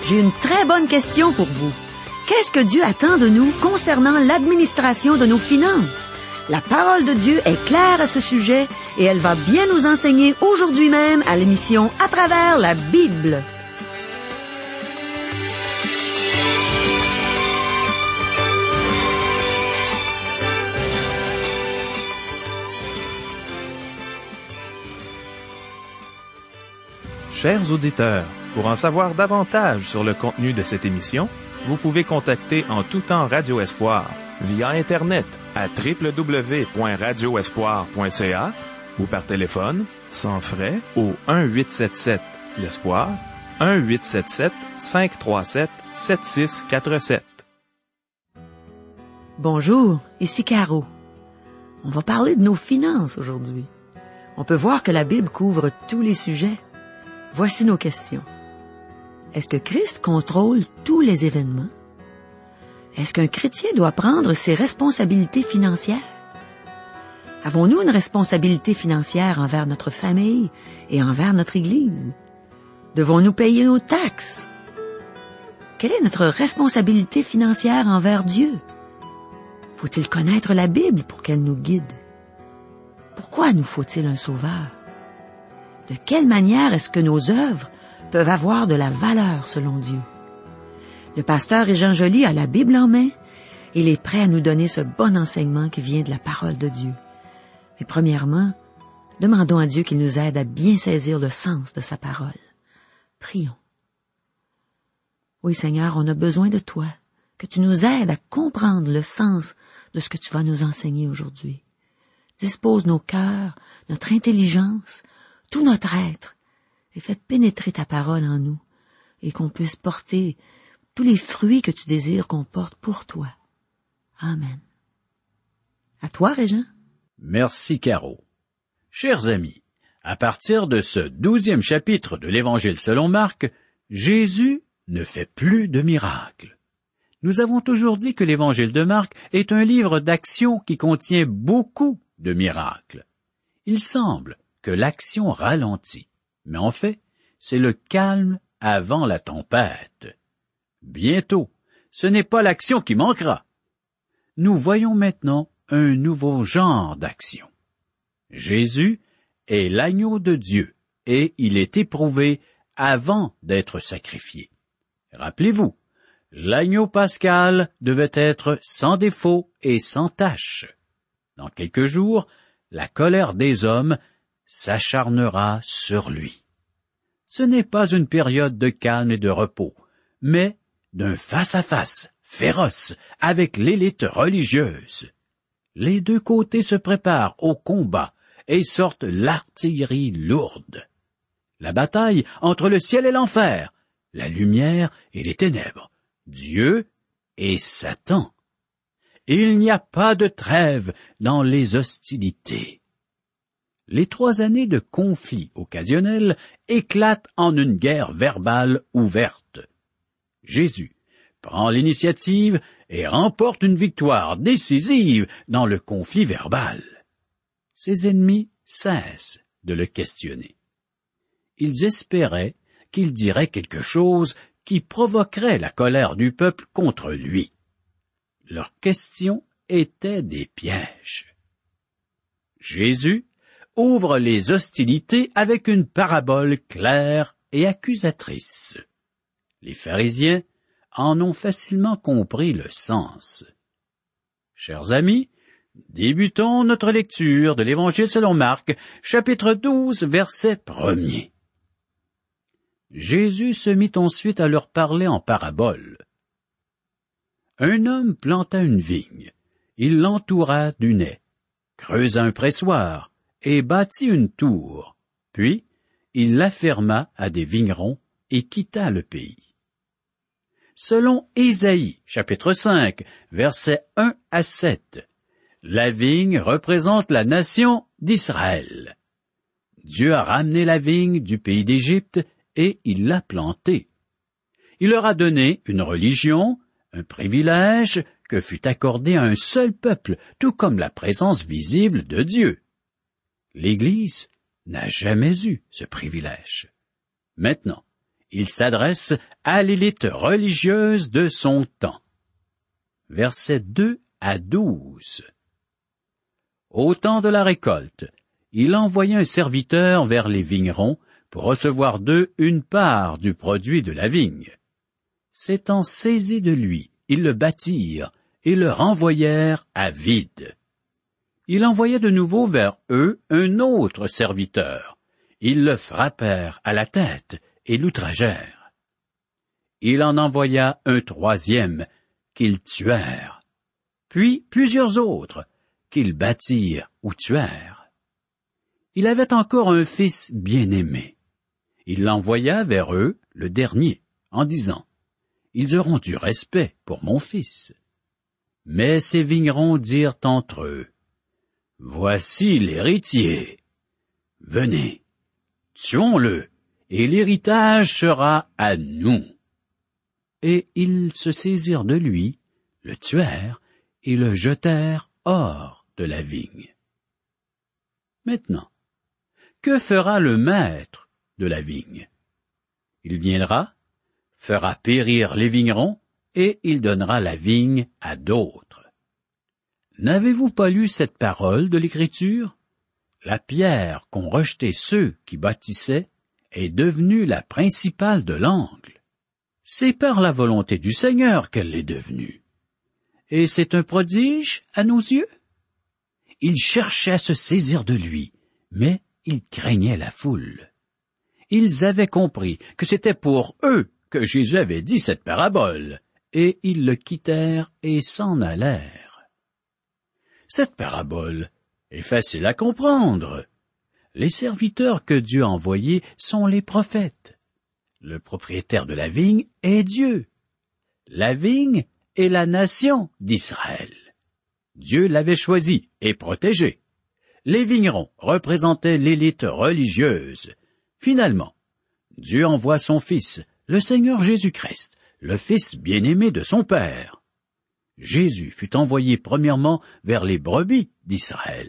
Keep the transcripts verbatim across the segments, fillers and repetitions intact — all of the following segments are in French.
J'ai une très bonne question pour vous. Qu'est-ce que Dieu attend de nous concernant l'administration de nos finances? La parole de Dieu est claire à ce sujet et elle va bien nous enseigner aujourd'hui même à l'émission À travers la Bible. Chers auditeurs, pour en savoir davantage sur le contenu de cette émission, vous pouvez contacter en tout temps Radio Espoir via Internet à w w w point radio espoir point c a ou par téléphone, sans frais, au un huit sept sept l'Espoir, un huit sept sept cinq trois sept sept six quatre sept. Bonjour, ici Caro. On va parler de nos finances aujourd'hui. On peut voir que la Bible couvre tous les sujets. Voici nos questions. Est-ce que Christ contrôle tous les événements? Est-ce qu'un chrétien doit prendre ses responsabilités financières? Avons-nous une responsabilité financière envers notre famille et envers notre Église? Devons-nous payer nos taxes? Quelle est notre responsabilité financière envers Dieu? Faut-il connaître la Bible pour qu'elle nous guide? Pourquoi nous faut-il un sauveur? De quelle manière est-ce que nos œuvres peuvent avoir de la valeur selon Dieu? Le pasteur Jean Joly a la Bible en main. Il est prêt à nous donner ce bon enseignement qui vient de la parole de Dieu. Mais premièrement, demandons à Dieu qu'il nous aide à bien saisir le sens de sa parole. Prions. Oui, Seigneur, on a besoin de toi, que tu nous aides à comprendre le sens de ce que tu vas nous enseigner aujourd'hui. Dispose nos cœurs, notre intelligence, tout notre être, et fais pénétrer ta parole en nous, et qu'on puisse porter tous les fruits que tu désires qu'on porte pour toi. Amen. À toi, Régent. Merci, Caro. Chers amis, à partir de ce douzième chapitre de l'Évangile selon Marc, Jésus ne fait plus de miracles. Nous avons toujours dit que l'Évangile de Marc est un livre d'action qui contient beaucoup de miracles. Il semble que l'action ralentit, mais en fait, c'est le calme avant la tempête. Bientôt, ce n'est pas l'action qui manquera. Nous voyons maintenant un nouveau genre d'action. Jésus est l'agneau de Dieu et il est éprouvé avant d'être sacrifié. Rappelez-vous, l'agneau pascal devait être sans défaut et sans tache. Dans quelques jours, la colère des hommes s'acharnera sur lui. Ce n'est pas une période de calme et de repos, mais d'un face-à-face féroce avec l'élite religieuse. Les deux côtés se préparent au combat et sortent l'artillerie lourde. La bataille entre le ciel et l'enfer, la lumière et les ténèbres, Dieu et Satan. Il n'y a pas de trêve dans les hostilités. Les trois années de conflit occasionnel éclatent en une guerre verbale ouverte. Jésus prend l'initiative et remporte une victoire décisive dans le conflit verbal. Ses ennemis cessent de le questionner. Ils espéraient qu'il dirait quelque chose qui provoquerait la colère du peuple contre lui. Leurs questions étaient des pièges. Jésus ouvre les hostilités avec une parabole claire et accusatrice. Les pharisiens en ont facilement compris le sens. Chers amis, débutons notre lecture de l'Évangile selon Marc, chapitre douze, verset premier. Jésus se mit ensuite à leur parler en parabole. Un homme planta une vigne, il l'entoura d'une haie, creusa un pressoir et bâtit une tour, puis il la ferma à des vignerons et quitta le pays. Selon Ésaïe, chapitre cinq, versets un à sept, la vigne représente la nation d'Israël. Dieu a ramené la vigne du pays d'Égypte et il l'a plantée. Il leur a donné une religion, un privilège que fut accordé à un seul peuple, tout comme la présence visible de Dieu. L'Église n'a jamais eu ce privilège. Maintenant, Il s'adresse à l'élite religieuse de son temps. Versets deux à douze. Au temps de la récolte, il envoya un serviteur vers les vignerons pour recevoir d'eux une part du produit de la vigne. S'étant saisis de lui, ils le battirent et le renvoyèrent à vide. Il envoya de nouveau vers eux un autre serviteur. Ils le frappèrent à la tête et l'outragèrent. Il en envoya un troisième qu'ils tuèrent, puis plusieurs autres qu'ils battirent ou tuèrent. Il avait encore un fils bien-aimé. Il l'envoya vers eux, le dernier, en disant, « Ils auront du respect pour mon fils. » Mais ces vignerons dirent entre eux, « Voici l'héritier. Venez, tuons-le, et l'héritage sera à nous. » Et ils se saisirent de lui, le tuèrent, et le jetèrent hors de la vigne. Maintenant, que fera le maître de la vigne? Il viendra, fera périr les vignerons, et il donnera la vigne à d'autres. N'avez-vous pas lu cette parole de l'Écriture? La pierre qu'ont rejetée ceux qui bâtissaient est devenue la principale de l'angle. C'est par la volonté du Seigneur qu'elle l'est devenue. Et c'est un prodige à nos yeux. Ils cherchaient à se saisir de lui, mais ils craignaient la foule. Ils avaient compris que c'était pour eux que Jésus avait dit cette parabole, et ils le quittèrent et s'en allèrent. Cette parabole est facile à comprendre. Les serviteurs que Dieu a envoyés sont les prophètes. Le propriétaire de la vigne est Dieu. La vigne est la nation d'Israël. Dieu l'avait choisi et protégé. Les vignerons représentaient l'élite religieuse. Finalement, Dieu envoie son Fils, le Seigneur Jésus-Christ, le Fils bien-aimé de son Père. Jésus fut envoyé premièrement vers les brebis d'Israël.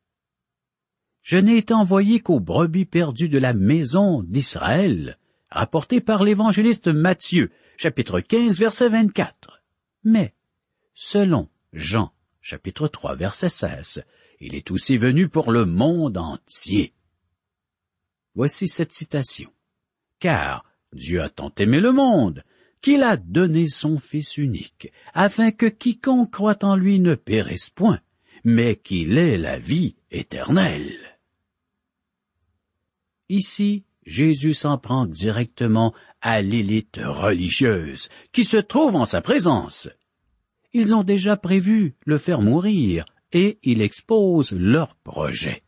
Je n'ai été envoyé qu'aux brebis perdues de la maison d'Israël, rapporté par l'évangéliste Matthieu, chapitre quinze, verset vingt-quatre. Mais, selon Jean, chapitre trois, verset seize, il est aussi venu pour le monde entier. Voici cette citation. « Car Dieu a tant aimé le monde, qu'il a donné son Fils unique, afin que quiconque croit en lui ne périsse point, mais qu'il ait la vie éternelle. » Ici, Jésus s'en prend directement à l'élite religieuse, qui se trouve en sa présence. Ils ont déjà prévu le faire mourir, et il expose leur projet.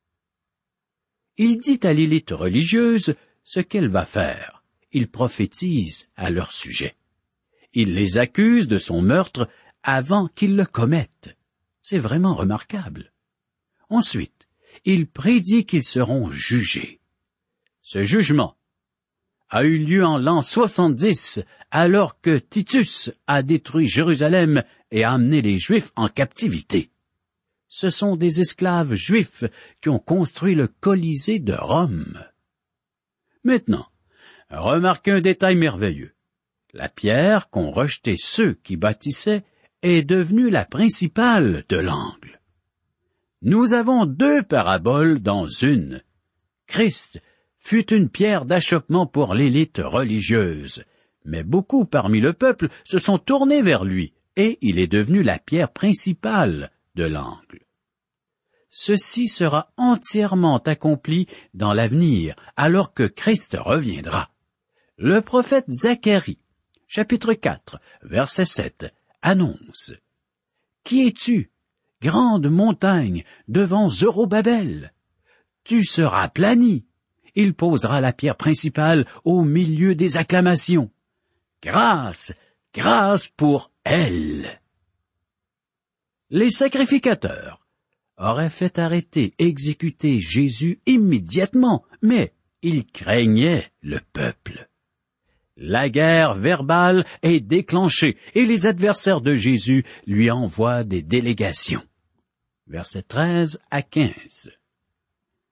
Il dit à l'élite religieuse ce qu'elle va faire. Il prophétise à leur sujet. Il les accuse de son meurtre avant qu'ils le commettent. C'est vraiment remarquable. Ensuite, il prédit qu'ils seront jugés. Ce jugement a eu lieu en l'an soixante-dix, alors que Titus a détruit Jérusalem et a amené les Juifs en captivité. Ce sont des esclaves juifs qui ont construit le Colisée de Rome. Maintenant, remarquez un détail merveilleux. La pierre qu'ont rejetée ceux qui bâtissaient est devenue la principale de l'angle. Nous avons deux paraboles dans une. Christ fut une pierre d'achoppement pour l'élite religieuse, mais beaucoup parmi le peuple se sont tournés vers lui, et il est devenu la pierre principale de l'angle. Ceci sera entièrement accompli dans l'avenir, alors que Christ reviendra. Le prophète Zacharie, chapitre quatre, verset sept, annonce « Qui es-tu, grande montagne, devant Zorobabel? Tu seras aplani. Il posera la pierre principale au milieu des acclamations. Grâce, grâce pour elle. » Les sacrificateurs auraient fait arrêter, exécuter Jésus immédiatement, mais ils craignaient le peuple. La guerre verbale est déclenchée et les adversaires de Jésus lui envoient des délégations. Versets treize à quinze.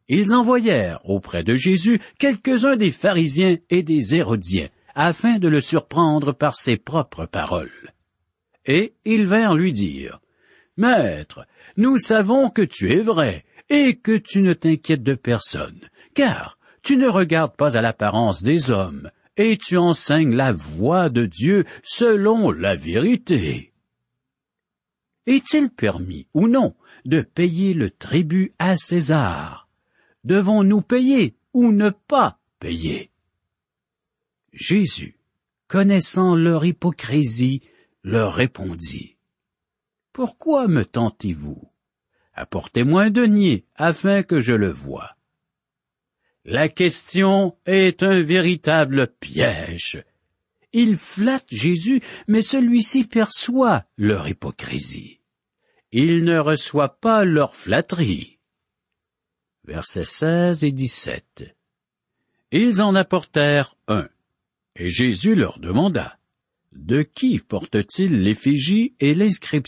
Ils envoyèrent auprès de Jésus quelques-uns des pharisiens et des hérodiens, afin de le surprendre par ses propres paroles. Et ils vinrent lui dire, « Maître, nous savons que tu es vrai, et que tu ne t'inquiètes de personne, car tu ne regardes pas à l'apparence des hommes, et tu enseignes la voie de Dieu selon la vérité. Est-il permis ou non de payer le tribut à César? Devons-nous payer ou ne pas payer? » Jésus, connaissant leur hypocrisie, leur répondit, « Pourquoi me tentez-vous? Apportez-moi un denier afin que je le voie. » La question est un véritable piège. Ils flattent Jésus, mais celui-ci perçoit leur hypocrisie. Il ne reçoit pas leur flatterie. Versets seize et dix-sept. Ils en apportèrent un, et Jésus leur demanda, « De qui porte-t-il l'effigie et l'inscription? »«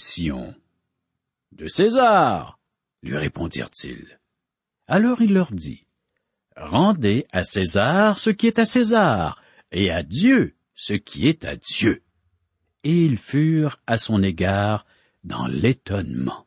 De César, » lui répondirent-ils. Alors il leur dit, « Rendez à César ce qui est à César, et à Dieu ce qui est à Dieu. » Et ils furent à son égard dans l'étonnement.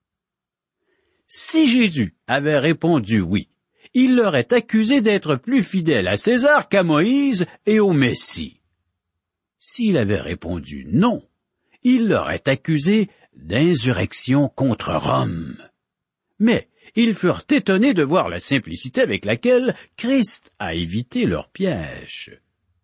Si Jésus avait répondu oui, il l'aurait accusé d'être plus fidèle à César qu'à Moïse et au Messie. S'il avait répondu non, il l'aurait accusé d'insurrection contre Rome. Mais ils furent étonnés de voir la simplicité avec laquelle Christ a évité leur piège.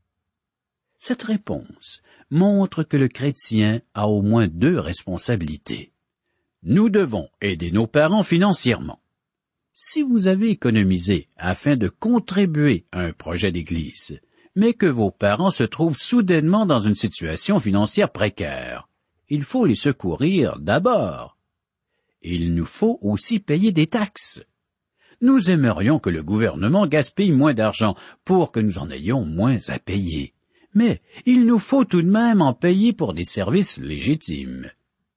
Cette réponse montre que le chrétien a au moins deux responsabilités. Nous devons aider nos parents financièrement. Si vous avez économisé afin de contribuer à un projet d'église, mais que vos parents se trouvent soudainement dans une situation financière précaire, il faut les secourir d'abord. Il nous faut aussi payer des taxes. Nous aimerions que le gouvernement gaspille moins d'argent pour que nous en ayons moins à payer. Mais il nous faut tout de même en payer pour des services légitimes.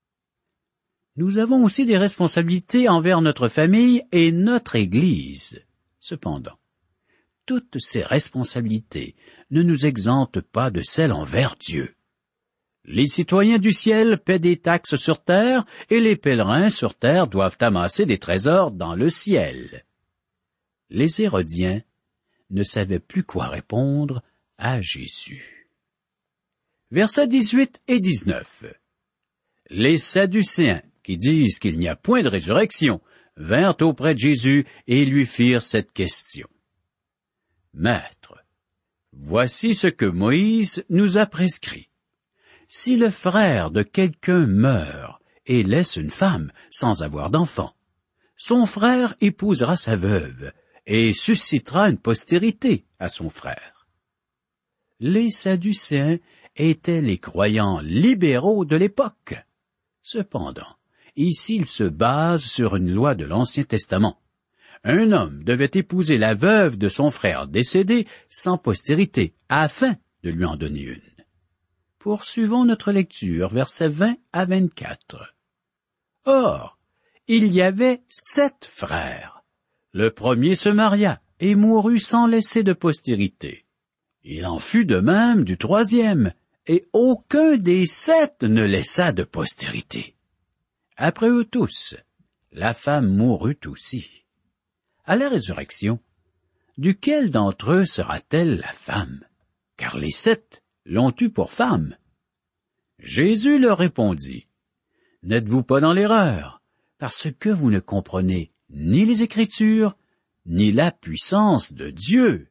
Nous avons aussi des responsabilités envers notre famille et notre Église. Cependant, toutes ces responsabilités ne nous exemptent pas de celles envers Dieu. Les citoyens du ciel paient des taxes sur terre et les pèlerins sur terre doivent amasser des trésors dans le ciel. Les Hérodiens ne savaient plus quoi répondre à Jésus. Versets dix-huit et dix-neuf. Les Sadducéens, qui disent qu'il n'y a point de résurrection, vinrent auprès de Jésus et lui firent cette question. « Maître, voici ce que Moïse nous a prescrit. Si le frère de quelqu'un meurt et laisse une femme sans avoir d'enfant, son frère épousera sa veuve et suscitera une postérité à son frère. » Les Sadducéens étaient les croyants libéraux de l'époque. Cependant, ici ils se basent sur une loi de l'Ancien Testament. Un homme devait épouser la veuve de son frère décédé sans postérité, afin de lui en donner une. Poursuivons notre lecture, versets vingt à vingt-quatre. Or, il y avait sept frères. Le premier se maria et mourut sans laisser de postérité. Il en fut de même du troisième, et aucun des sept ne laissa de postérité. Après eux tous, la femme mourut aussi. À la résurrection, duquel d'entre eux sera-t-elle la femme? Car les sept l'ont eue pour femme. Jésus leur répondit, « N'êtes-vous pas dans l'erreur, parce que vous ne comprenez ni les Écritures, ni la puissance de Dieu.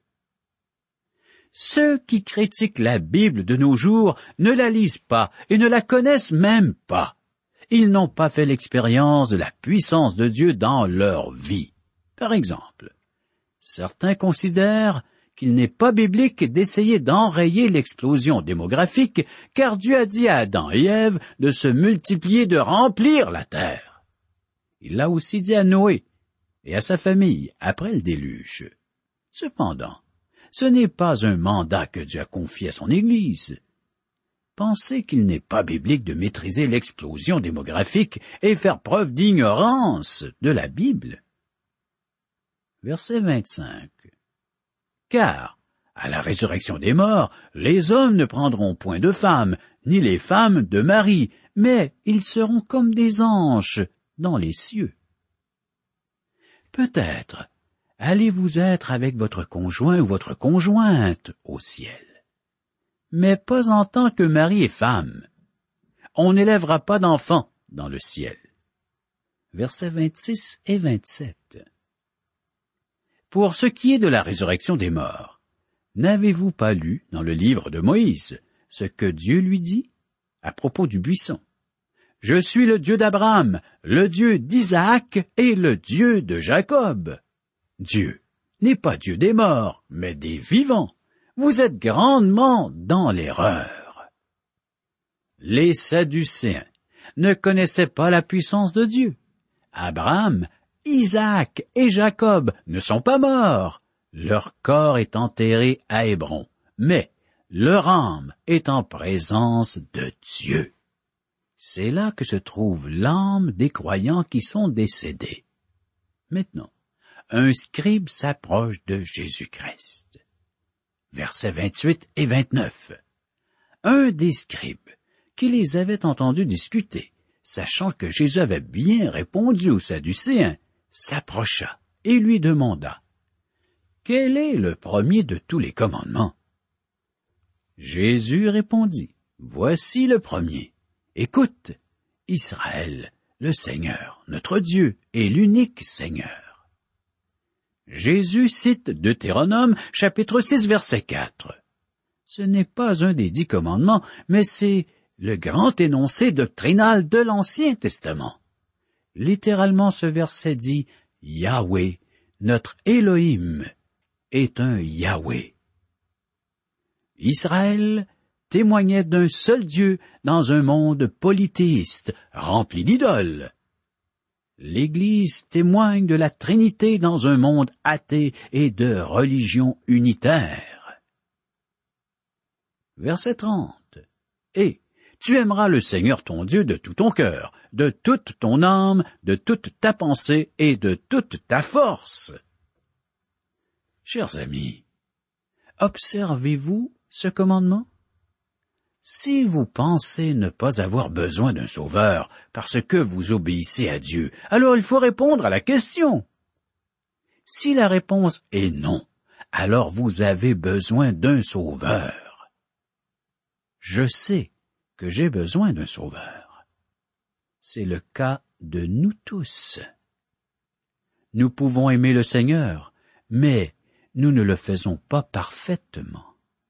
Ceux qui critiquent la Bible de nos jours ne la lisent pas et ne la connaissent même pas. Ils n'ont pas fait l'expérience de la puissance de Dieu dans leur vie. Par exemple, certains considèrent qu'il n'est pas biblique d'essayer d'enrayer l'explosion démographique, car Dieu a dit à Adam et Ève de se multiplier, de remplir la terre. Il l'a aussi dit à Noé et à sa famille après le déluge. Cependant, ce n'est pas un mandat que Dieu a confié à son Église. Pensez qu'il n'est pas biblique de maîtriser l'explosion démographique et faire preuve d'ignorance de la Bible. Verset vingt-cinq. Car, à la résurrection des morts, les hommes ne prendront point de femmes, ni les femmes de mari, mais ils seront comme des anges dans les cieux. Peut-être allez-vous être avec votre conjoint ou votre conjointe au ciel, mais pas en tant que mari et femme. On n'élèvera pas d'enfants dans le ciel. Versets vingt-six et vingt-sept. Pour ce qui est de la résurrection des morts, n'avez-vous pas lu dans le livre de Moïse ce que Dieu lui dit à propos du buisson? Je suis le Dieu d'Abraham, le Dieu d'Isaac et le Dieu de Jacob. Dieu n'est pas Dieu des morts, mais des vivants. Vous êtes grandement dans l'erreur. Les Sadducéens ne connaissaient pas la puissance de Dieu. Abraham, Isaac et Jacob ne sont pas morts. Leur corps est enterré à Hébron, mais leur âme est en présence de Dieu. C'est là que se trouve l'âme des croyants qui sont décédés. Maintenant, un scribe s'approche de Jésus-Christ. Versets vingt-huit et vingt-neuf. Un des scribes qui les avait entendus discuter, sachant que Jésus avait bien répondu aux Sadducéens, s'approcha et lui demanda: Quel est le premier de tous les commandements? Jésus répondit: Voici le premier. Écoute, Israël, le Seigneur, notre Dieu, est l'unique Seigneur. Jésus cite Deutéronome, chapitre six, verset quatre. Ce n'est pas un des dix commandements, mais c'est le grand énoncé doctrinal de l'Ancien Testament. Littéralement, ce verset dit « Yahweh, notre Elohim, est un Yahweh ». Israël témoignait d'un seul Dieu dans un monde polythéiste, rempli d'idoles. L'Église témoigne de la Trinité dans un monde athée et de religion unitaire. Verset trente. Et tu aimeras le Seigneur ton Dieu de tout ton cœur, de toute ton âme, de toute ta pensée et de toute ta force. Chers amis, observez-vous ce commandement? Si vous pensez ne pas avoir besoin d'un sauveur parce que vous obéissez à Dieu, alors il faut répondre à la question. Si la réponse est non, alors vous avez besoin d'un sauveur. Je sais que j'ai besoin d'un sauveur. C'est le cas de nous tous. Nous pouvons aimer le Seigneur, mais nous ne le faisons pas parfaitement.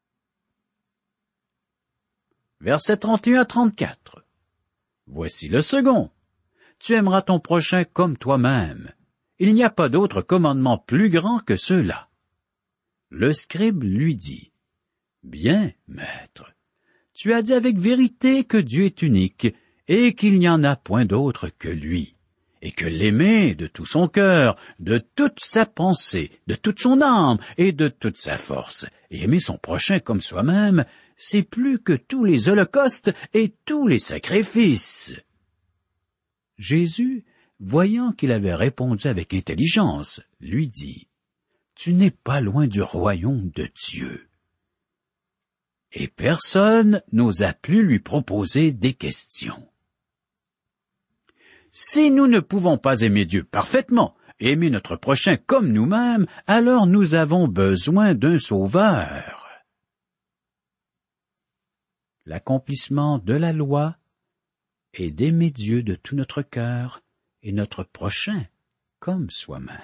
Versets trente et un à trente-quatre. Voici le second. Tu aimeras ton prochain comme toi-même. Il n'y a pas d'autre commandement plus grand que ceux-là. Le scribe lui dit: Bien, maître, tu as dit avec vérité que Dieu est unique et qu'il n'y en a point d'autre que lui, et que l'aimer de tout son cœur, de toute sa pensée, de toute son âme et de toute sa force, et aimer son prochain comme soi-même, c'est plus que tous les holocaustes et tous les sacrifices. Jésus, voyant qu'il avait répondu avec intelligence, lui dit: Tu n'es pas loin du royaume de Dieu. Et personne n'osa plus lui proposer des questions. Si nous ne pouvons pas aimer Dieu parfaitement, aimer notre prochain comme nous-mêmes, alors nous avons besoin d'un sauveur. L'accomplissement de la loi est d'aimer Dieu de tout notre cœur et notre prochain comme soi-même.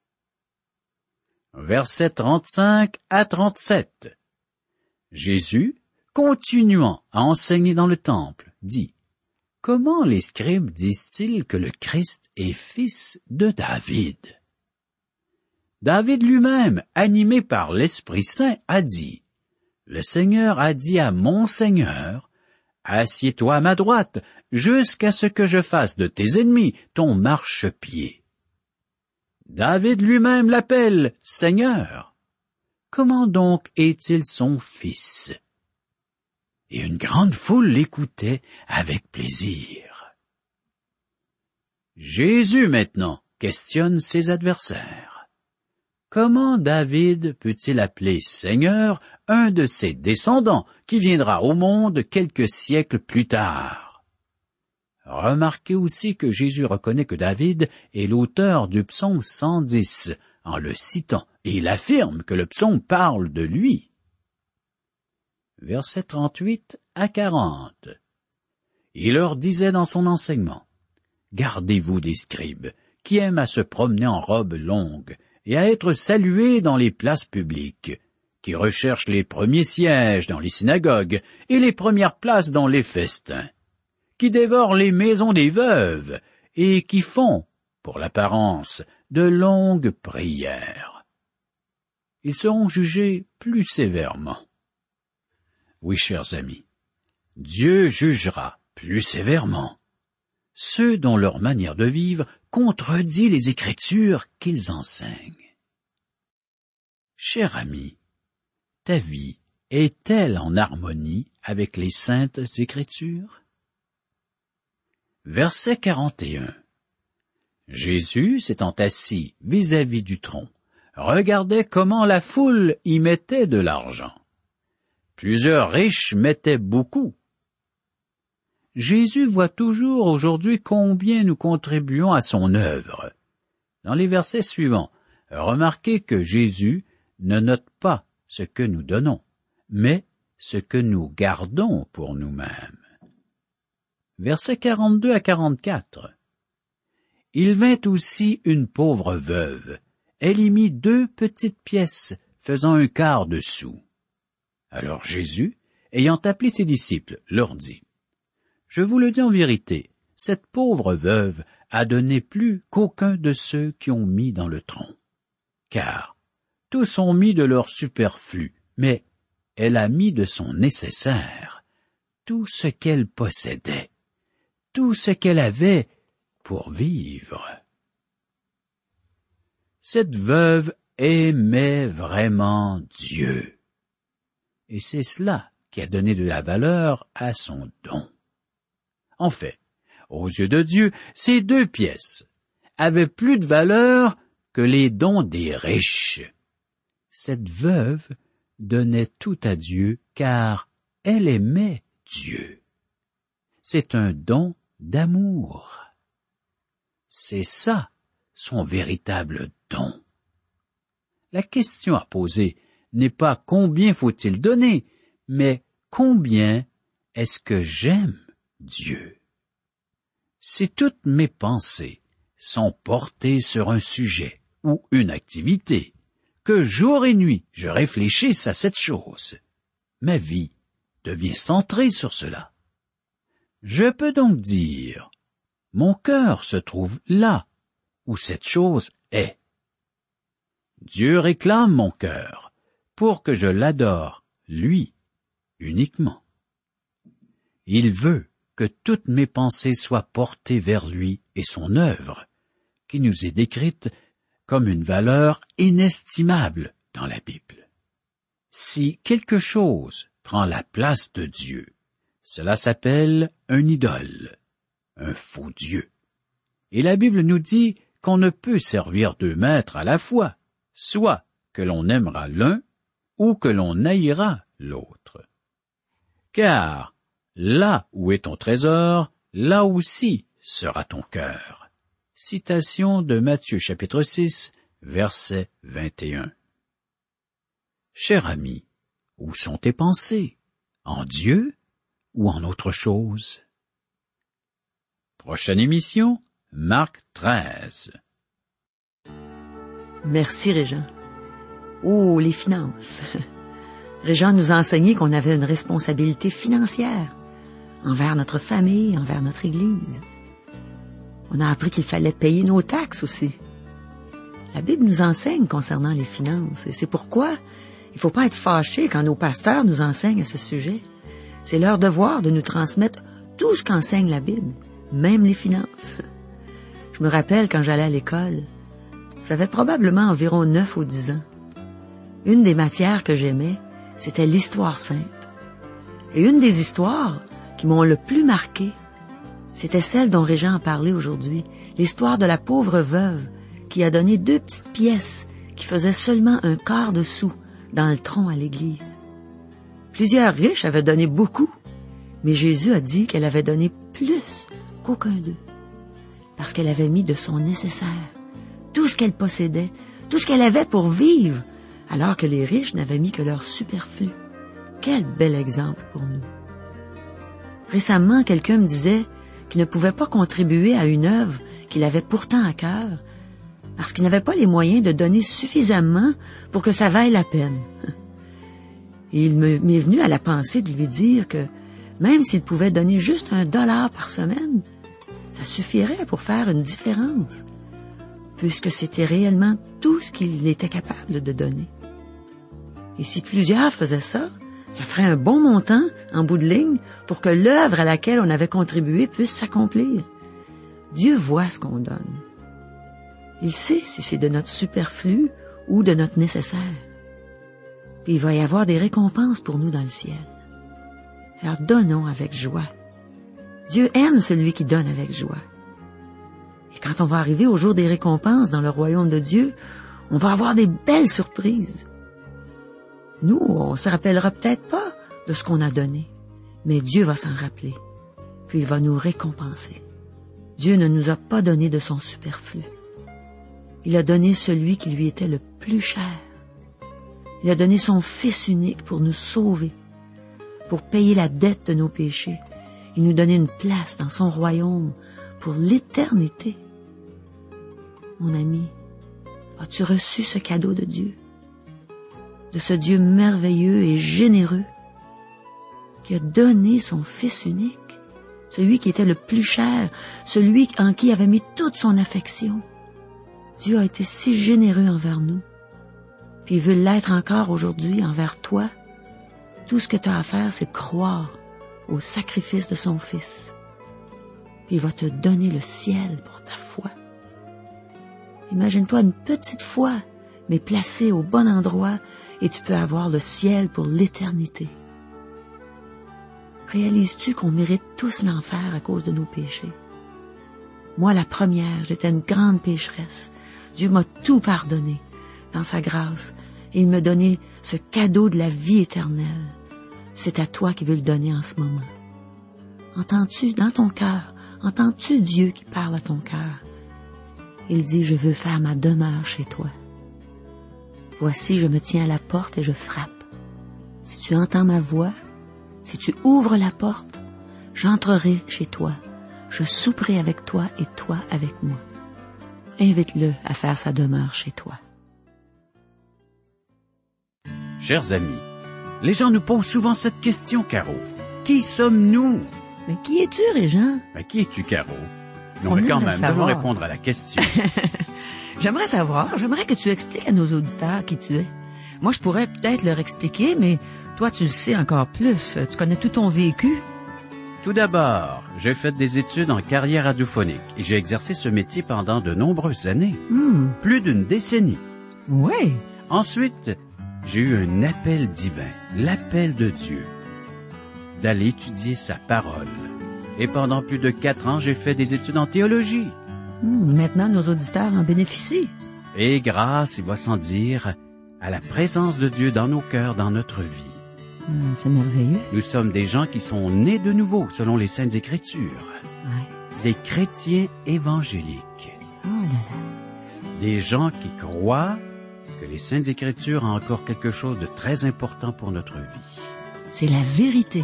Versets trente-cinq à trente-sept. Jésus, continuant à enseigner dans le temple, dit: Comment les scribes disent-ils que le Christ est fils de David? David lui-même, animé par l'Esprit Saint, a dit: Le Seigneur a dit à mon Seigneur, assieds-toi à ma droite, jusqu'à ce que je fasse de tes ennemis ton marchepied. David lui-même l'appelle Seigneur. Comment donc est-il son fils? Et une grande foule l'écoutait avec plaisir. Jésus maintenant questionne ses adversaires. comment David peut-il appeler Seigneur un de ses descendants qui viendra au monde quelques siècles plus tard? Remarquez aussi que Jésus reconnaît que David est l'auteur du psaume cent dix en le citant, et il affirme que le psaume parle de lui. Versets trente-huit à quarante. Il leur disait dans son enseignement, « Gardez-vous des scribes, qui aiment à se promener en robe longue et à être salués dans les places publiques, qui recherchent les premiers sièges dans les synagogues et les premières places dans les festins, qui dévorent les maisons des veuves et qui font, pour l'apparence, de longues prières. Ils seront jugés plus sévèrement. » Oui, chers amis, Dieu jugera plus sévèrement ceux dont leur manière de vivre contredit les Écritures qu'ils enseignent. Cher ami, ta vie est-elle en harmonie avec les saintes Écritures? Verset quarante et un. Jésus, s'étant assis vis-à-vis du tronc, regardait comment la foule y mettait de l'argent. Plusieurs riches mettaient beaucoup. Jésus voit toujours aujourd'hui combien nous contribuons à son œuvre. Dans les versets suivants, remarquez que Jésus ne note pas ce que nous donnons, mais ce que nous gardons pour nous-mêmes. Versets quarante-deux à quarante-quatre. Il vint aussi une pauvre veuve. Elle y mit deux petites pièces, faisant un quart de sou. Alors Jésus, ayant appelé ses disciples, leur dit, « Je vous le dis en vérité, cette pauvre veuve a donné plus qu'aucun de ceux qui ont mis dans le tronc. Car tous ont mis de leur superflu, mais elle a mis de son nécessaire, tout ce qu'elle possédait, tout ce qu'elle avait pour vivre. » Cette veuve aimait vraiment Dieu. Et c'est cela qui a donné de la valeur à son don. En fait, aux yeux de Dieu, ces deux pièces avaient plus de valeur que les dons des riches. Cette veuve donnait tout à Dieu car elle aimait Dieu. C'est un don d'amour. C'est ça, son véritable don. La question à poser n'est pas combien faut-il donner, mais combien est-ce que j'aime Dieu? Si toutes mes pensées sont portées sur un sujet ou une activité, que jour et nuit je réfléchisse à cette chose, ma vie devient centrée sur cela. Je peux donc dire, mon cœur se trouve là où cette chose est. Dieu réclame mon cœur pour que je l'adore, lui, uniquement. Il veut que toutes mes pensées soient portées vers lui et son œuvre, qui nous est décrite comme une valeur inestimable dans la Bible. Si quelque chose prend la place de Dieu, cela s'appelle un idole, un faux Dieu. Et la Bible nous dit qu'on ne peut servir deux maîtres à la fois, soit que l'on aimera l'un ou que l'on haïra l'autre. Car là où est ton trésor, là aussi sera ton cœur. Citation de Matthieu chapitre six, verset vingt et un. Cher ami, où sont tes pensées? En Dieu ou en autre chose? Prochaine émission, Marc treize. Merci, Régent. Oh, les finances. Régent nous a enseigné qu'on avait une responsabilité financière envers notre famille, envers notre Église. On a appris qu'il fallait payer nos taxes aussi. La Bible nous enseigne concernant les finances, et c'est pourquoi il ne faut pas être fâché quand nos pasteurs nous enseignent à ce sujet. C'est leur devoir de nous transmettre tout ce qu'enseigne la Bible, même les finances. Je me rappelle quand j'allais à l'école, j'avais probablement environ neuf ou dix ans. Une des matières que j'aimais, c'était l'histoire sainte. Et une des histoires qui m'ont le plus marqué, c'était celle dont Régent a parlé aujourd'hui, l'histoire de la pauvre veuve qui a donné deux petites pièces qui faisait seulement un quart de sou dans le tronc à l'église. Plusieurs riches avaient donné beaucoup, mais Jésus a dit qu'elle avait donné plus qu'aucun d'eux, parce qu'elle avait mis de son nécessaire, tout ce qu'elle possédait, tout ce qu'elle avait pour vivre, alors que les riches n'avaient mis que leur superflu. Quel bel exemple pour nous. Récemment, quelqu'un me disait qu'il ne pouvait pas contribuer à une œuvre qu'il avait pourtant à cœur, parce qu'il n'avait pas les moyens de donner suffisamment pour que ça vaille la peine. Et il m'est venu à la pensée de lui dire que même s'il pouvait donner juste un dollar par semaine, ça suffirait pour faire une différence, puisque c'était réellement tout ce qu'il était capable de donner. Et si plusieurs faisaient ça, ça ferait un bon montant, en bout de ligne, pour que l'œuvre à laquelle on avait contribué puisse s'accomplir. Dieu voit ce qu'on donne. Il sait si c'est de notre superflu ou de notre nécessaire. Puis il va y avoir des récompenses pour nous dans le ciel. Alors donnons avec joie. Dieu aime celui qui donne avec joie. Et quand on va arriver au jour des récompenses dans le royaume de Dieu, on va avoir des belles surprises. Nous, on se rappellera peut-être pas de ce qu'on a donné, mais Dieu va s'en rappeler, puis il va nous récompenser. Dieu ne nous a pas donné de son superflu. Il a donné celui qui lui était le plus cher. Il a donné son Fils unique pour nous sauver, pour payer la dette de nos péchés et nous donner une place dans son royaume pour l'éternité. Mon ami, as-tu reçu ce cadeau de Dieu? De ce Dieu merveilleux et généreux qui a donné son Fils unique, celui qui était le plus cher, celui en qui avait mis toute son affection. Dieu a été si généreux envers nous, puis il veut l'être encore aujourd'hui envers toi. Tout ce que tu as à faire, c'est croire au sacrifice de son Fils. Puis il va te donner le ciel pour ta foi. Imagine-toi une petite foi, mais placée au bon endroit, et tu peux avoir le ciel pour l'éternité. Réalises-tu qu'on mérite tous l'enfer à cause de nos péchés? Moi, la première, j'étais une grande pécheresse. Dieu m'a tout pardonné dans sa grâce, et il m'a donné ce cadeau de la vie éternelle. C'est à toi qui veux le donner en ce moment. Entends-tu dans ton cœur, entends-tu Dieu qui parle à ton cœur? Il dit, je veux faire ma demeure chez toi. Voici, je me tiens à la porte et je frappe. Si tu entends ma voix, si tu ouvres la porte, j'entrerai chez toi. Je souperai avec toi et toi avec moi. Invite-le à faire sa demeure chez toi. Chers amis, les gens nous posent souvent cette question, Caro. Qui sommes-nous? Mais qui es-tu, Régent? Ben, qui es-tu, Caro? Non, On mais quand aimerait même, nous savoir. allons répondre à la question. J'aimerais savoir, j'aimerais que tu expliques à nos auditeurs qui tu es. Moi, je pourrais peut-être leur expliquer, mais toi, tu le sais encore plus. Tu connais tout ton vécu. Tout d'abord, j'ai fait des études en carrière radiophonique et j'ai exercé ce métier pendant de nombreuses années, Hmm. plus d'une décennie. Oui. Ensuite, j'ai eu un appel divin, l'appel de Dieu, d'aller étudier sa parole. Et pendant plus de quatre ans, j'ai fait des études en théologie. Hmm, maintenant, nos auditeurs en bénéficient. Et grâce, il va sans dire, à la présence de Dieu dans nos cœurs, dans notre vie. Hmm, c'est merveilleux. Nous sommes des gens qui sont nés de nouveau, selon les Saintes Écritures. Ouais. Des chrétiens évangéliques. Oh là là. Des gens qui croient que les Saintes Écritures ont encore quelque chose de très important pour notre vie. C'est la vérité.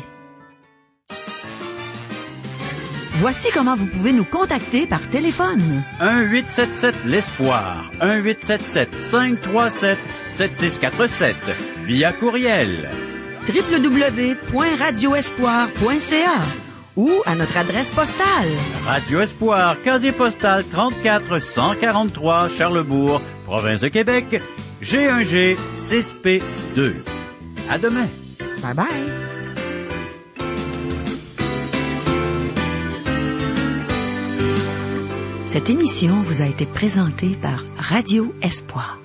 Voici comment vous pouvez nous contacter par téléphone. un huit sept sept l'Espoir, un huit sept sept cinq trois sept sept six quatre sept, via courriel. w w w point radio espoir point c a ou à notre adresse postale. Radio Espoir, casier postal trente-quatre cent quarante-trois, Charlebourg, province de Québec, G un G six P deux. À demain. Bye bye. Cette émission vous a été présentée par Radio Espoir.